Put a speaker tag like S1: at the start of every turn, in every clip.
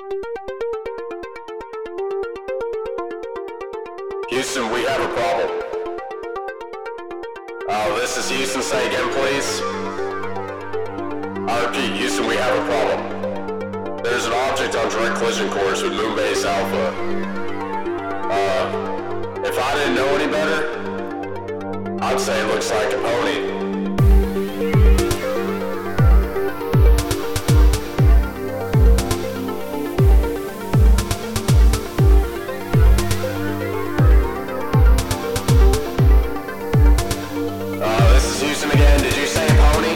S1: Houston, we have a problem. This is Houston. Say again, please. I repeat, Houston, we have a problem. There's an object on direct collision course with Moonbase Alpha. If I didn't know any better, I'd say it looks like a pony. Again, did you say pony?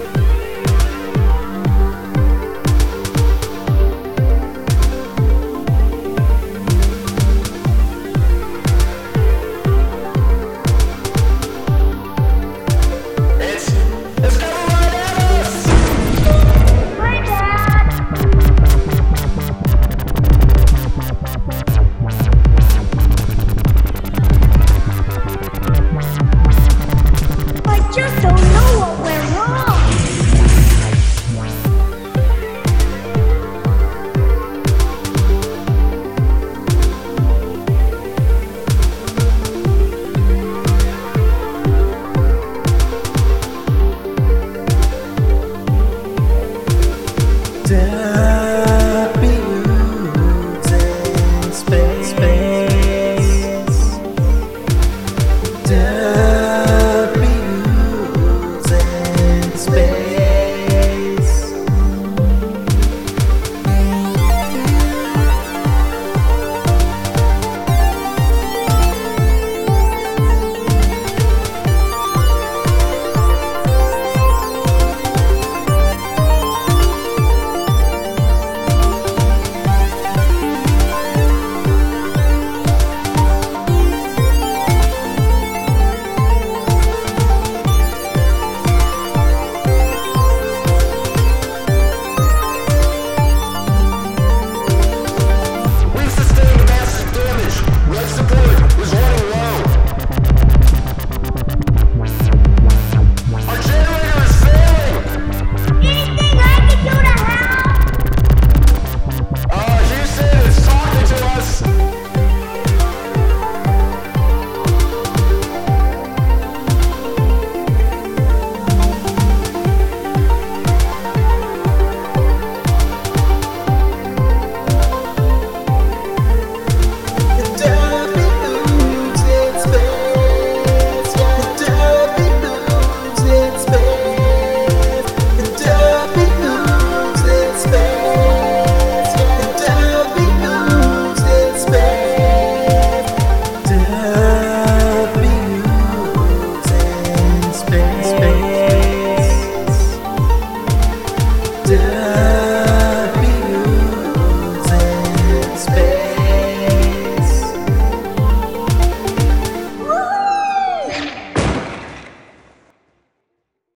S1: It's coming right at us!
S2: Hi, Dad! I just don't know what went wrong.
S3: Dad.